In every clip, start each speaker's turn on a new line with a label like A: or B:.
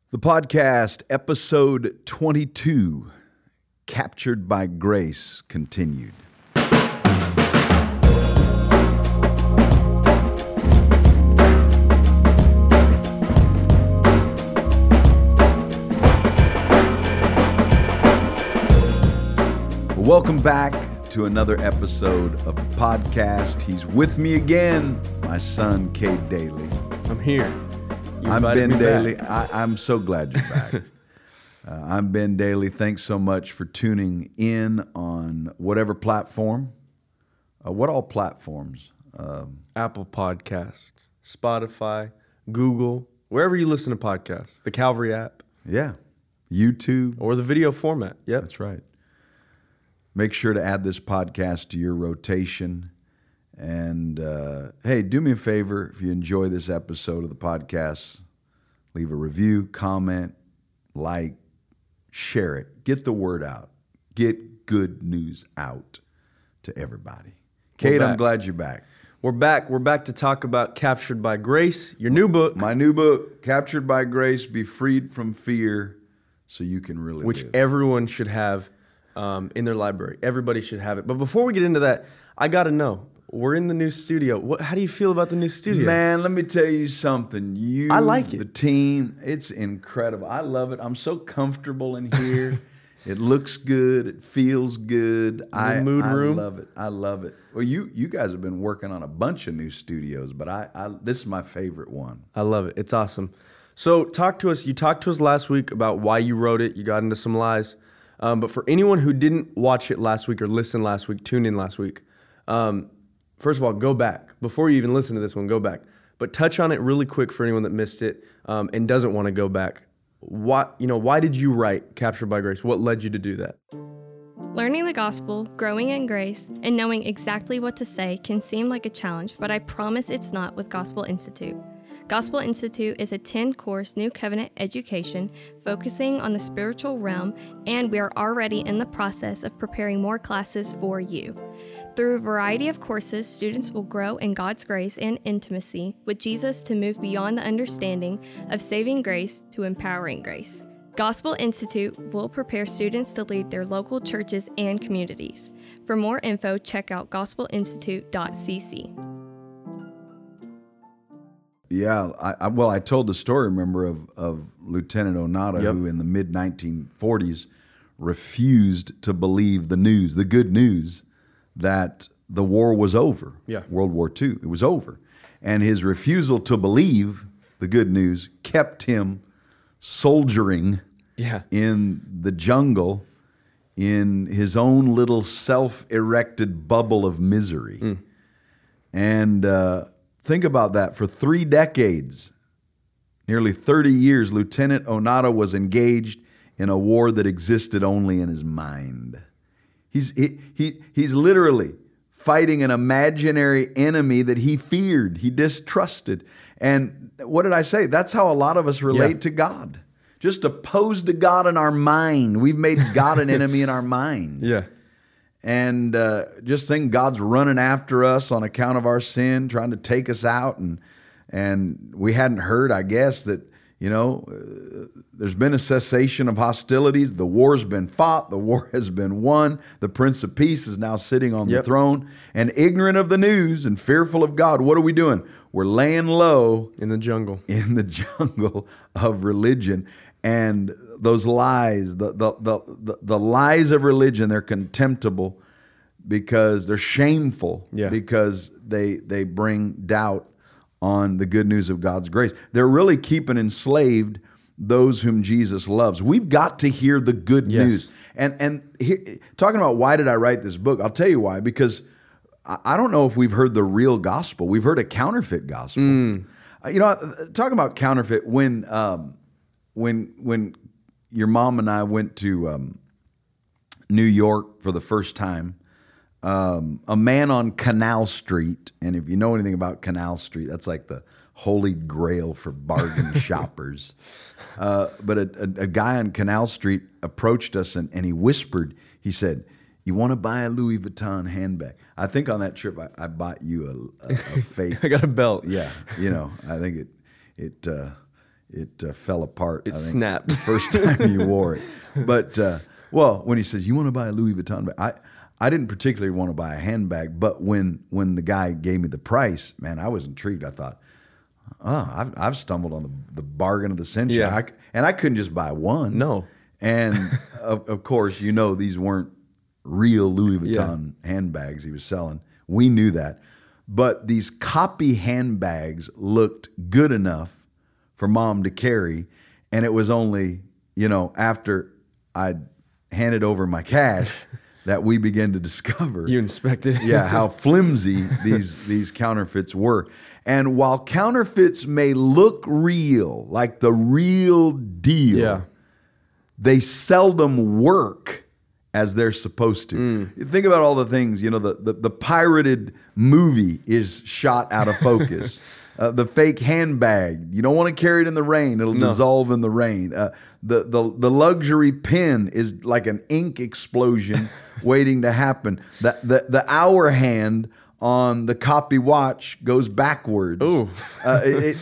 A: The podcast, episode 22, Captured by Grace, continued. Welcome back to another episode of the podcast. He's with me again, my son, Cade Daly.
B: I'm here.
A: I'm Ben Daly. I'm so glad you're back. I'm Ben Daly. Thanks so much for tuning in on whatever platform. What all platforms?
B: Apple Podcasts, Spotify, Google, wherever you listen to podcasts, the Calvary app.
A: Yeah. YouTube.
B: Or the video format. Yep.
A: That's right. Make sure to add this podcast to your rotation. And hey, do me a favor, if you enjoy this episode of the podcast, leave a review, comment, like, share it. Get the word out. Get good news out to everybody. Cade, I'm glad you're back.
B: We're back. We're back to talk about Captured by Grace, your new book.
A: My new book, Captured by Grace, Be Freed from Fear so you can really
B: Which
A: live.
B: everyone should have in their library. Everybody should have it. But before we get into that, I got to know. We're in the new studio. How do you feel about the new studio?
A: Man, let me tell you something.
B: I like it.
A: The team, it's incredible. I love it. I'm so comfortable in here. It looks good. It feels good. I love it. I love it. Well, you guys have been working on a bunch of new studios, but this is my favorite one.
B: I love it. It's awesome. So talk to us. You talked to us last week about why you wrote it. You got into some lies. But for anyone who didn't watch it last week or listen last week, tune in last week. First of all, go back. Before you even listen to this one, go back. But touch on it really quick for anyone that missed it and doesn't want to go back. Why did you write Captured by Grace? What led you to do that?
C: Learning the gospel, growing in grace, and knowing exactly what to say can seem like a challenge, but I promise it's not with Gospel Institute. Gospel Institute is a 10-course New Covenant education focusing on the spiritual realm, and we are already in the process of preparing more classes for you. Through a variety of courses, students will grow in God's grace and intimacy with Jesus to move beyond the understanding of saving grace to empowering grace. Gospel Institute will prepare students to lead their local churches and communities. For more info, check out gospelinstitute.cc.
A: Yeah, I told the story, remember, of Lieutenant Onata,
B: Yep.
A: who in the mid-1940s refused to believe the news, the good news, that the war was over.
B: Yeah.
A: World War II, it was over. And his refusal to believe the good news kept him soldiering in the jungle in his own little self-erected bubble of misery. And think about that. For 3 decades, nearly 30 years, Lieutenant Onata was engaged in a war that existed only in his mind. He's literally fighting an imaginary enemy that he feared, he distrusted. And what did I say? That's how a lot of us relate to God. Just opposed to God in our mind. We've made God an enemy in our mind.
B: Yeah.
A: And just think God's running after us on account of our sin, trying to take us out. And we hadn't heard, I guess, that, there's been a cessation of hostilities. The war's been fought. The war has been won. The Prince of Peace is now sitting on the throne. And ignorant of the news and fearful of God, what are we doing? We're laying low.
B: In the jungle.
A: In the jungle of religion. And those lies, the lies of religion, they're contemptible because they're shameful, because they bring doubt on the good news of God's grace. They're really keeping enslaved those whom Jesus loves. We've got to hear the good news. And here, talking about why did I write this book, I'll tell you why, because I don't know if we've heard the real gospel. We've heard a counterfeit gospel. Talking about counterfeit, when your mom and I went to New York for the first time, a man on Canal Street, and if you know anything about Canal Street, that's like the holy grail for bargain shoppers. But a guy on Canal Street approached us and he whispered, he said, "You want to buy a Louis Vuitton handbag?" I think on that trip I bought you a fake.
B: I got a belt.
A: Yeah, I think it it fell apart.
B: It snapped
A: the first time you wore it. But well, when he says you want to buy a Louis Vuitton bag, I didn't particularly want to buy a handbag, but when the guy gave me the price, man, I was intrigued. I thought, I've stumbled on the bargain of the century.
B: Yeah.
A: And I couldn't just buy one.
B: No.
A: And of course, these weren't real Louis Vuitton handbags he was selling. We knew that. But these copy handbags looked good enough for Mom to carry. And it was only, after I'd handed over my cash that we began to discover.
B: You inspected.
A: How flimsy these counterfeits were. And while counterfeits may look real, like the real deal, they seldom work as they're supposed to. Think about all the things, the pirated movie is shot out of focus. The fake handbag, you don't want to carry it in the rain. It'll dissolve in the rain. The luxury pen is like an ink explosion waiting to happen. The hour hand on the copy watch goes backwards.
B: Ooh.
A: Kate,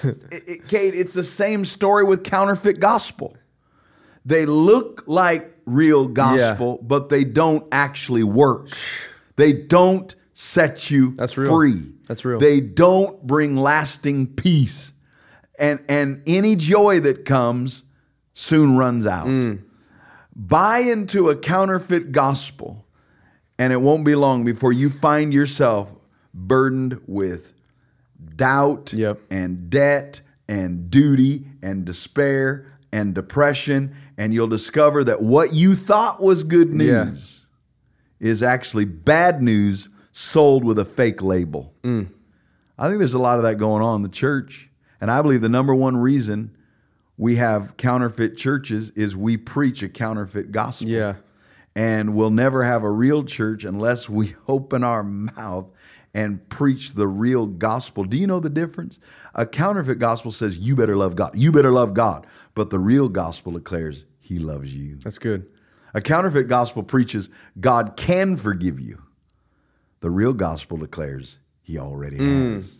A: it's the same story with counterfeit gospel. They look like real gospel, but they don't actually work. They don't set you free.
B: That's real.
A: They don't bring lasting peace. And any joy that comes soon runs out. Buy into a counterfeit gospel, and it won't be long before you find yourself burdened with doubt and debt and duty and despair and depression, and you'll discover that what you thought was good news is actually bad news sold with a fake label. I think there's a lot of that going on in the church, and I believe the number one reason we have counterfeit churches is we preach a counterfeit gospel.
B: Yeah.
A: And we'll never have a real church unless we open our mouth and preach the real gospel. Do you know the difference? A counterfeit gospel says, you better love God. You better love God. But the real gospel declares he loves you.
B: That's good.
A: A counterfeit gospel preaches God can forgive you. The real gospel declares he already has.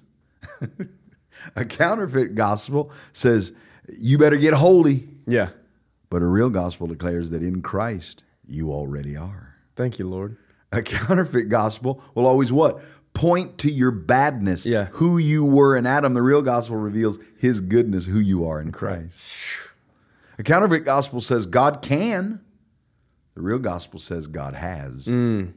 A: A counterfeit gospel says, you better get holy.
B: Yeah.
A: But a real gospel declares that in Christ you already are.
B: Thank you, Lord.
A: A counterfeit gospel will always what? Point to your badness, who you were in Adam. The real gospel reveals his goodness, who you are in Christ. A counterfeit gospel says God can. The real gospel says God has. And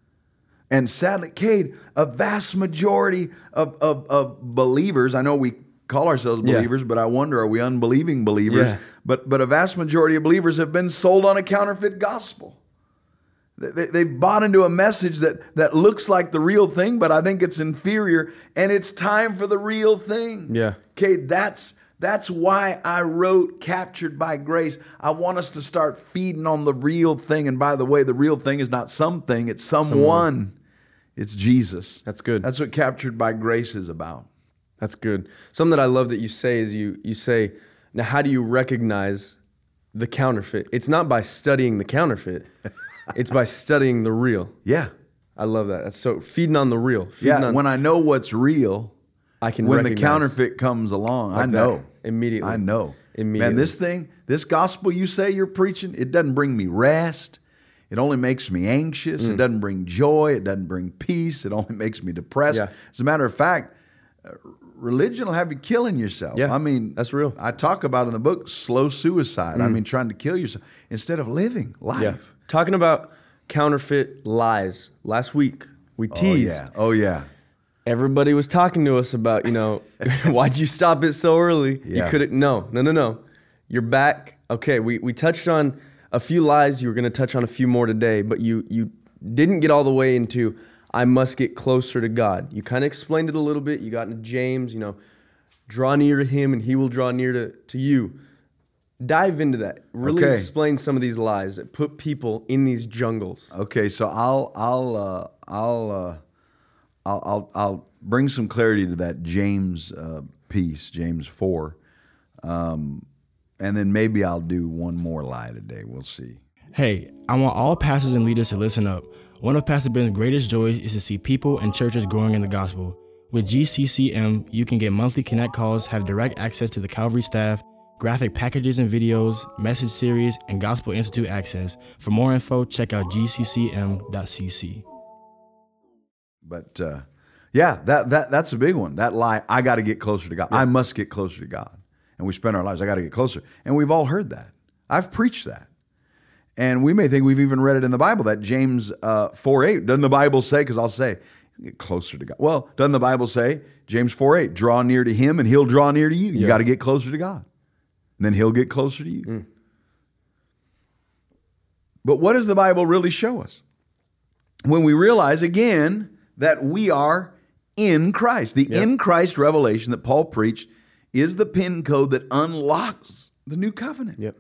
A: sadly, Cade, a vast majority of believers, I know we call ourselves believers, but I wonder, are we unbelieving believers? But a vast majority of believers have been sold on a counterfeit gospel. They've bought into a message that looks like the real thing, but I think it's inferior, and it's time for the real thing.
B: Yeah.
A: Okay, that's why I wrote Captured by Grace. I want us to start feeding on the real thing. And by the way, the real thing is not something, it's someone. It's Jesus.
B: That's good.
A: That's what Captured by Grace is about.
B: That's good. Something that I love that you say is you say, now how do you recognize the counterfeit? It's not by studying the counterfeit. It's by studying the real.
A: Yeah.
B: I love that. That's so feeding on the real.
A: When I know what's real,
B: I can
A: when the counterfeit comes along, I know.
B: Immediately.
A: I know.
B: Immediately.
A: Man, this gospel you say you're preaching, it doesn't bring me rest. It only makes me anxious. It doesn't bring joy. It doesn't bring peace. It only makes me depressed.
B: Yeah.
A: As a matter of fact, religion will have you killing yourself.
B: Yeah,
A: I mean,
B: that's real.
A: I talk about in the book slow suicide. I mean, trying to kill yourself instead of living life.
B: Yeah. Talking about counterfeit lies. Last week we teased.
A: Oh yeah.
B: Everybody was talking to us about, why'd you stop it so early?
A: Yeah.
B: You couldn't. No. You're back. Okay, we touched on a few lies. You were going to touch on a few more today, but you didn't get all the way into I must get closer to God. You kind of explained it a little bit. You got into James, draw near to him and he will draw near to you. Dive into that. Really explain some of these lies that put people in these jungles.
A: Okay, so I'll bring some clarity to that James piece, James 4. And then maybe I'll do one more lie today. We'll see.
D: Hey, I want all pastors and leaders to listen up. One of Pastor Ben's greatest joys is to see people and churches growing in the gospel. With GCCM, you can get monthly Connect calls, have direct access to the Calvary staff, graphic packages and videos, message series, and Gospel Institute access. For more info, check out gccm.cc.
A: But that's a big one. That lie, I got to get closer to God. Yeah. I must get closer to God. And we spend our lives, I got to get closer. And we've all heard that. I've preached that. And we may think we've even read it in the Bible, that James 4:8. Doesn't the Bible say, because I'll say, get closer to God. Well, doesn't the Bible say, James 4:8, draw near to him and he'll draw near to you. You got to get closer to God. And then he'll get closer to you. But what does the Bible really show us? When we realize, again, that we are in Christ. The in Christ revelation that Paul preached is the PIN code that unlocks the new covenant.
B: Yep.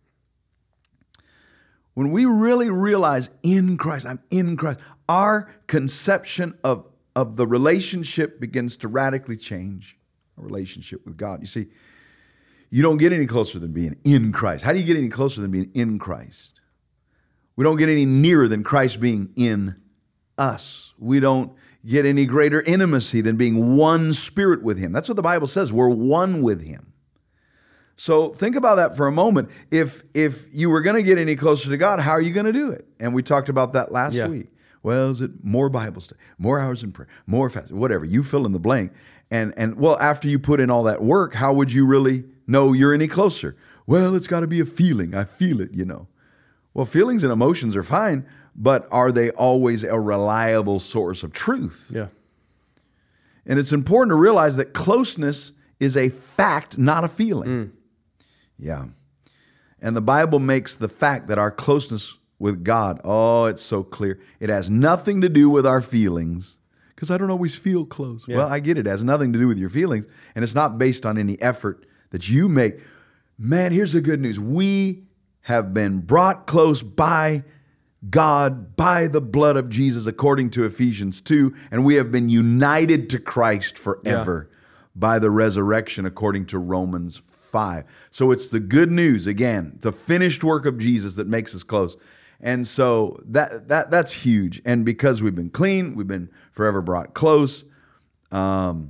A: When we really realize in Christ, I'm in Christ, our conception of the relationship begins to radically change, our relationship with God. You see, you don't get any closer than being in Christ. How do you get any closer than being in Christ? We don't get any nearer than Christ being in us. We don't get any greater intimacy than being one spirit with him. That's what the Bible says. We're one with him. So think about that for a moment. If you were going to get any closer to God, how are you going to do it? And we talked about that last week. Well, is it more Bible study, more hours in prayer, more fasting, whatever? You fill in the blank. And well, after you put in all that work, how would you really know you're any closer? Well, it's got to be a feeling. I feel it, Well, feelings and emotions are fine, but are they always a reliable source of truth?
B: Yeah.
A: And it's important to realize that closeness is a fact, not a feeling. Yeah. And the Bible makes the fact that our closeness with God, it's so clear. It has nothing to do with our feelings, because I don't always feel close. Yeah. Well, I get it. It has nothing to do with your feelings, and it's not based on any effort that you make. Man, here's the good news. We have been brought close by God, by the blood of Jesus, according to Ephesians 2, and we have been united to Christ forever by the resurrection, according to Romans 5. So it's the good news, again, the finished work of Jesus that makes us close. And so that's huge. And because we've been clean, we've been forever brought close. Then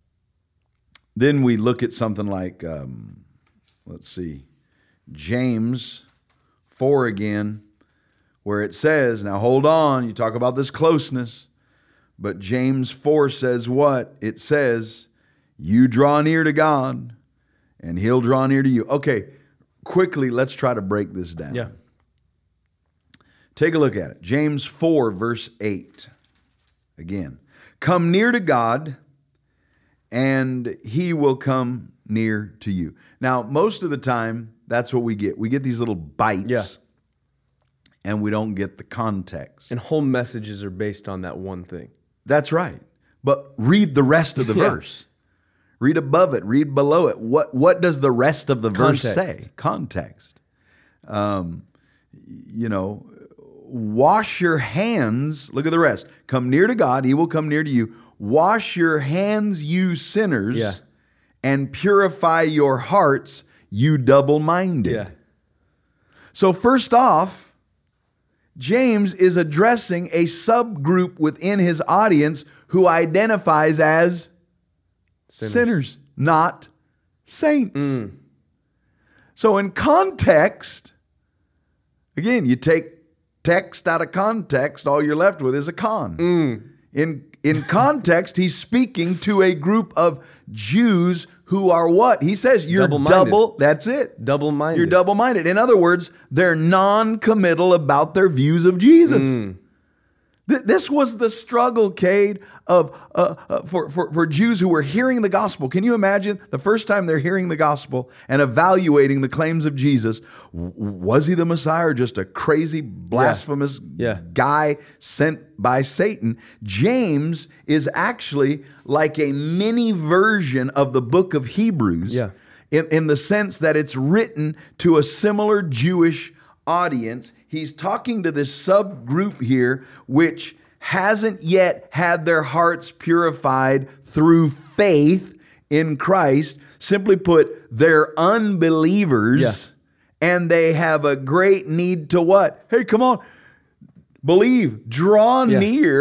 A: we look at something like, James 4 again, where it says, now hold on, you talk about this closeness, but James 4 says what? It says, you draw near to God, and he'll draw near to you. Okay, quickly, let's try to break this down.
B: Yeah.
A: Take a look at it. James 4, verse 8. Again, come near to God, and he will come near to you. Now, most of the time, that's what we get. We get these little bites, and we don't get the context.
B: And whole messages are based on that one thing.
A: That's right. But read the rest of the verse. Read above it. Read below it. What does the rest of the verse say? Context. Wash your hands. Look at the rest. Come near to God. He will come near to you. Wash your hands, you sinners, and purify your hearts, you double-minded. Yeah. So first off, James is addressing a subgroup within his audience who identifies as sinners, not saints. So in context, again, you take text out of context, all you're left with is a con. In context, he's speaking to a group of Jews who are what? He says, you're that's it.
B: Double-minded.
A: You're double-minded. In other words, they're non-committal about their views of Jesus. This was the struggle, Cade, for Jews who were hearing the gospel. Can you imagine the first time they're hearing the gospel and evaluating the claims of Jesus? Was he the Messiah or just a crazy, blasphemous guy sent by Satan? James is actually like a mini version of the book of Hebrews in the sense that it's written to a similar Jewish audience. He's talking to this subgroup here, which hasn't yet had their hearts purified through faith in Christ. Simply put, they're unbelievers, and they have a great need to what? Hey, come on, believe, draw near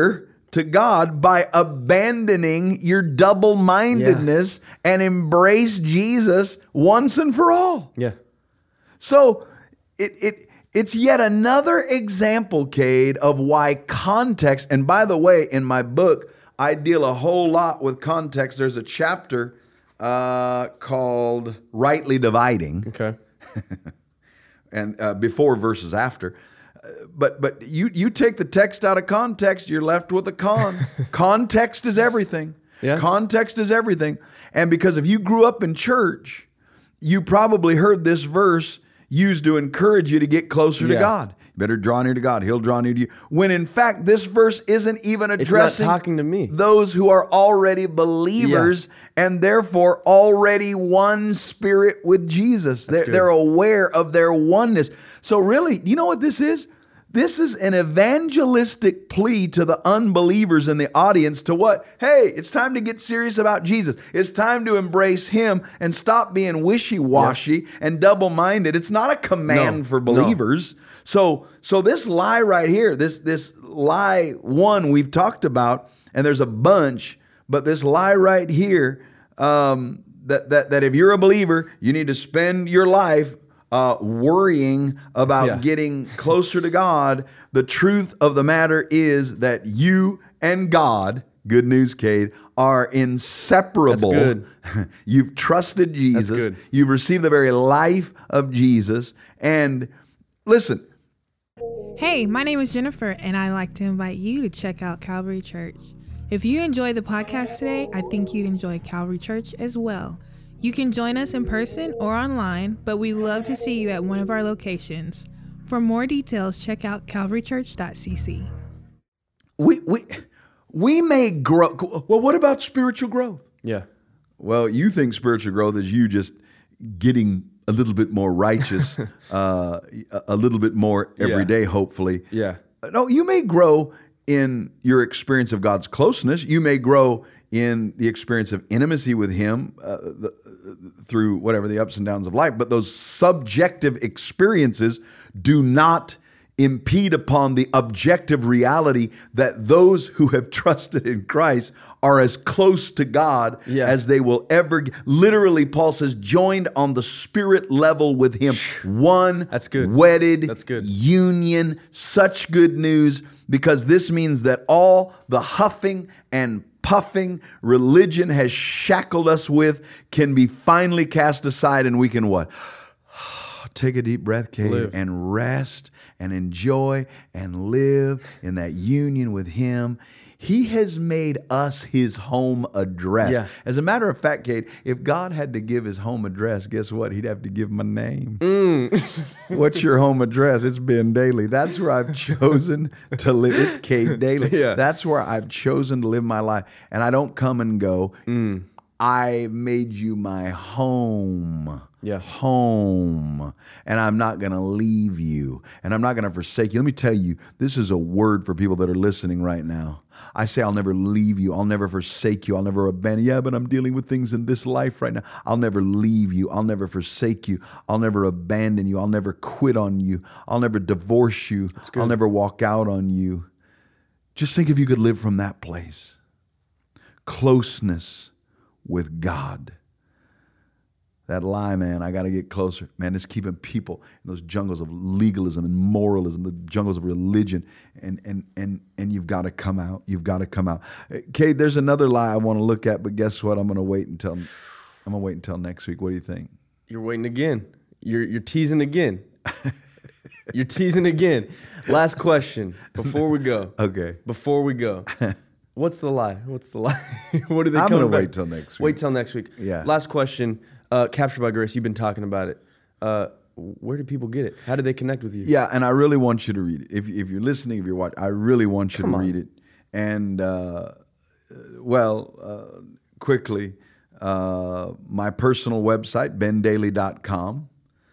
A: to God by abandoning your double-mindedness and embrace Jesus once and for all.
B: Yeah.
A: So it's yet another example, Cade, of why context, and by the way, in my book, I deal a whole lot with context. There's a chapter called Rightly Dividing.
B: Okay.
A: And before versus after. But you take the text out of context, you're left with a con. Context is everything.
B: Yeah.
A: Context is everything. And because if you grew up in church, you probably heard this verse used to encourage you to get closer to God. You better draw near to God. He'll draw near to you. When in fact, this verse isn't even addressing
B: it's not talking to me.
A: Those who are already believers and therefore already one spirit with Jesus. They're aware of their oneness. So really, you know what this is? This is an evangelistic plea to the unbelievers in the audience to what? Hey, it's time to get serious about Jesus. It's time to embrace Him and stop being wishy-washy and double-minded. It's not a command for believers. So this lie right here, this lie one we've talked about, and there's a bunch, but this lie right here, that if you're a believer, you need to spend your life worrying about getting closer to God. The truth of the matter is that you and God, good news, Cade, are inseparable.
B: That's good.
A: You've trusted Jesus.
B: That's good.
A: You've received the very life of Jesus. And listen.
E: Hey, my name is Jennifer, and I'd like to invite you to check out Calvary Church. If you enjoyed the podcast today, I think you'd enjoy Calvary Church as well. You can join us in person or online, but we'd love to see you at one of our locations. For more details, check out calvarychurch.cc.
A: We may grow. Well, what about spiritual growth?
B: Yeah.
A: Well, you think spiritual growth is you just getting a little bit more righteous, a little bit more every day, hopefully.
B: Yeah.
A: No, you may grow in your experience of God's closeness. You may grow in the experience of intimacy with Him through whatever the ups and downs of life. But those subjective experiences do not impede upon the objective reality that those who have trusted in Christ are as close to God as they will ever get. Literally, Paul says, joined on the spirit level with Him. One
B: That's good.
A: wedded
B: That's good.
A: union. Such good news, because this means that all the huffing and puffing religion has shackled us with can be finally cast aside, and we can what? Take a deep breath, Cade, and rest and enjoy and live in that union with Him. He has made us His home address.
B: Yeah.
A: As a matter of fact, Cade, if God had to give His home address, guess what? He'd have to give my name. What's your home address? It's Ben Dailey. That's where I've chosen to live. It's Cade Dailey.
B: Yeah.
A: That's where I've chosen to live my life. And I don't come and go. I made you my home. Home. And I'm not going to leave you. And I'm not going to forsake you. Let me tell you, this is a word for people that are listening right now. I say, I'll never leave you. I'll never forsake you. I'll never abandon you. Yeah, but I'm dealing with things in this life right now. I'll never leave you. I'll never forsake you. I'll never abandon you. I'll never quit on you. I'll never divorce you. I'll never walk out on you. Just think if you could live from that place. Closeness with God. That lie, man, I got to get closer. Man, it's keeping people in those jungles of legalism and moralism, the jungles of religion, and you've got to come out. You've got to come out. Cade, there's another lie I want to look at, but guess what? I'm going to wait until next week. What do you think?
B: You're waiting again. You're teasing again. You're teasing again. Last question before we go.
A: Okay.
B: Before we go. What's the lie? What's the lie? What are they coming back?
A: I'm going to wait till next week.
B: Wait till next week.
A: Yeah.
B: Last question. Captured by Grace, you've been talking about it. Where do people get it? How do they connect with you?
A: Yeah, and I really want you to read it. If you're listening, if you're watching, I really want you to read it. And, quickly, my personal website, bendailey.com.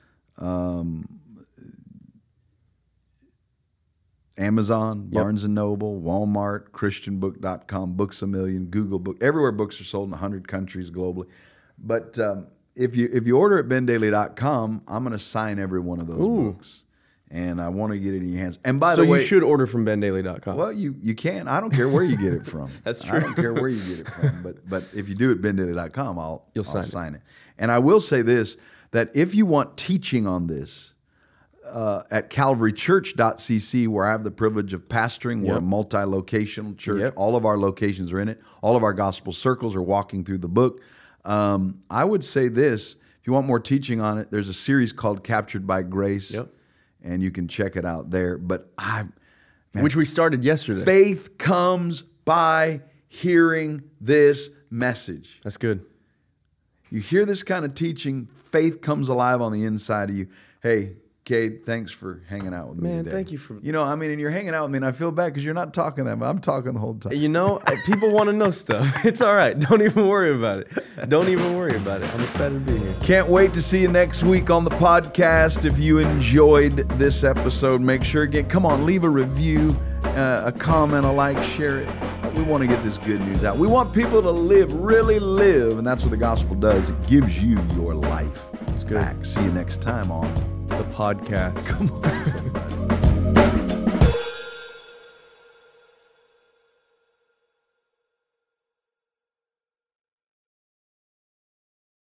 A: Amazon, Barnes & Noble, Walmart, christianbook.com, Books A Million, Google Book, everywhere books are sold in 100 countries globally. But if you order at bendailey.com, I'm going to sign every one of those books. And I want to get it in your hands. And by the
B: way,
A: way,
B: you should order from bendaily.com.
A: Well, you can. I don't care where you get it from.
B: That's true.
A: I don't care where you get it from. But if you do it bendaily.com, I'll sign it. And I will say this, that if you want teaching on this, at calvarychurch.cc, where I have the privilege of pastoring, we're a multi-locational church.
B: Yep.
A: All of our locations are in it. All of our gospel circles are walking through the book. I would say this, if you want more teaching on it, there's a series called Captured by Grace.
B: Yep.
A: And you can check it out there. But
B: which we started yesterday.
A: Faith comes by hearing this message.
B: That's good.
A: You hear this kind of teaching, faith comes alive on the inside of you. Hey, Cade, thanks for hanging out with me today.
B: Man, thank you for...
A: and you're hanging out with me, and I feel bad because you're not talking that much. I'm talking the whole time.
B: People want to know stuff. It's all right. Don't even worry about it. I'm excited to be here.
A: Can't wait to see you next week on the podcast. If you enjoyed this episode, make sure, leave a review, a comment, a like, share it. We want to get this good news out. We want people to really live, and that's what the gospel does. It gives you your life back. See you next time on
B: the podcast.
A: Come on, somebody.